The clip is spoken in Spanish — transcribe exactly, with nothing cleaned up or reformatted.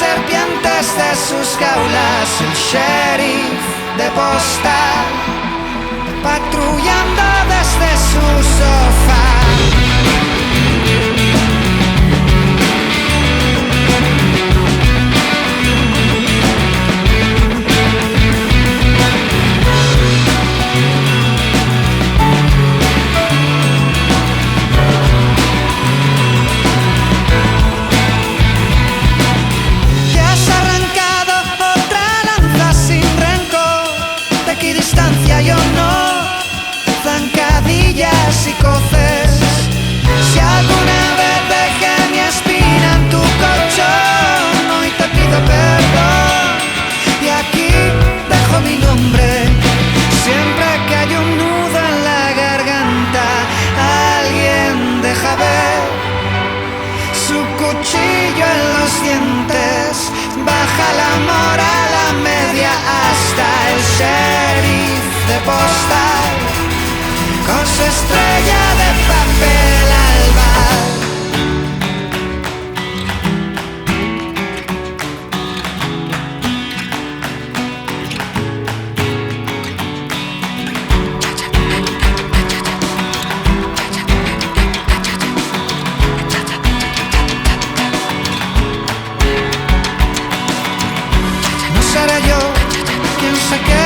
serpientes de sus jaulas, el sheriff de posta, patrullando desde su sofá. Yo no, zancadillas y coces. Si alguna vez dejé mi espina en tu colchón, hoy te pido perdón. Y aquí dejo mi nombre. Siempre que hay un nudo en la garganta, alguien deja ver su cuchillo en los dientes. Baja el amor a la media hasta el sheriff de postal, con su estrella de papel albal. No seré yo quien se quede